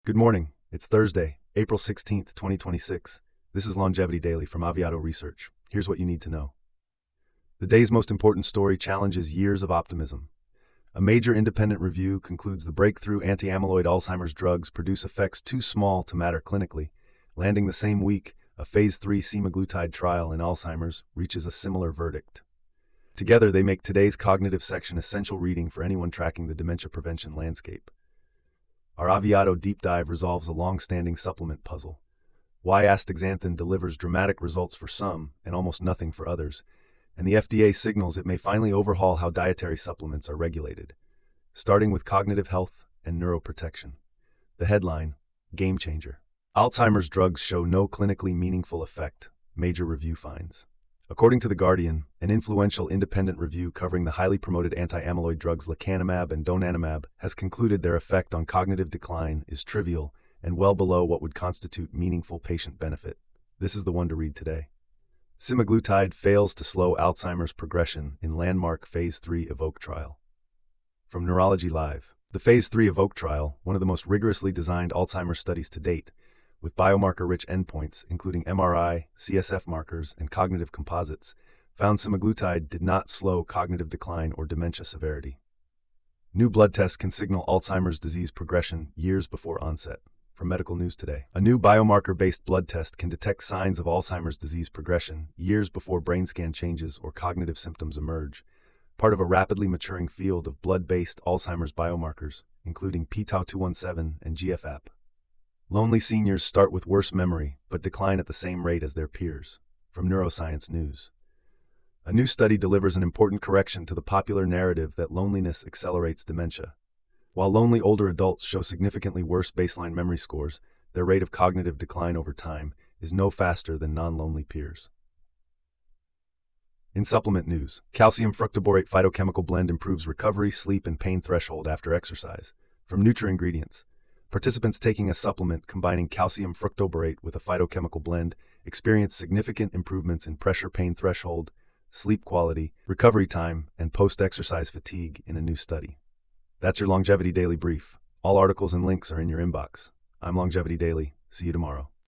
Good morning. It's Thursday, April 16th, 2026. This is Longevity Daily from Aviato Research. Here's what you need to know. The day's most important story challenges years of optimism. A major independent review concludes the breakthrough anti-amyloid Alzheimer's drugs produce effects too small to matter clinically. Landing the same week, a Phase 3 semaglutide trial in Alzheimer's reaches a similar verdict. Together, they make today's cognitive section essential reading for anyone tracking the dementia prevention landscape. Our Aviato deep dive resolves a long-standing supplement puzzle. Why astaxanthin delivers dramatic results for some and almost nothing for others, and the FDA signals it may finally overhaul how dietary supplements are regulated. Starting with cognitive health and neuroprotection. The headline, Game Changer. Alzheimer's drugs show no clinically meaningful effect, major review finds. According to The Guardian, an influential independent review covering the highly promoted anti-amyloid drugs lecanemab and donanemab has concluded their effect on cognitive decline is trivial and well below what would constitute meaningful patient benefit. This is the one to read today. Semaglutide fails to slow Alzheimer's progression in landmark Phase 3 EVOKE trial. From Neurology Live, the Phase 3 EVOKE trial, one of the most rigorously designed Alzheimer's studies to date, with biomarker-rich endpoints including MRI, CSF markers, and cognitive composites, found semaglutide did not slow cognitive decline or dementia severity. New blood tests can signal Alzheimer's disease progression years before onset. From Medical News Today, a new biomarker-based blood test can detect signs of Alzheimer's disease progression years before brain scan changes or cognitive symptoms emerge, part of a rapidly maturing field of blood-based Alzheimer's biomarkers, including p-tau217 and GFAP. Lonely seniors start with worse memory, but decline at the same rate as their peers. From Neuroscience News. A new study delivers an important correction to the popular narrative that loneliness accelerates dementia. While lonely older adults show significantly worse baseline memory scores, their rate of cognitive decline over time is no faster than non-lonely peers. In supplement news, calcium fructoborate phytochemical blend improves recovery, sleep, and pain threshold after exercise. From NutraIngredients. Participants taking a supplement combining calcium fructoborate with a phytochemical blend experience significant improvements in pressure pain threshold, sleep quality, recovery time, and post-exercise fatigue in a new study. That's your Longevity Daily Brief. All articles and links are in your inbox. I'm Longevity Daily. See you tomorrow.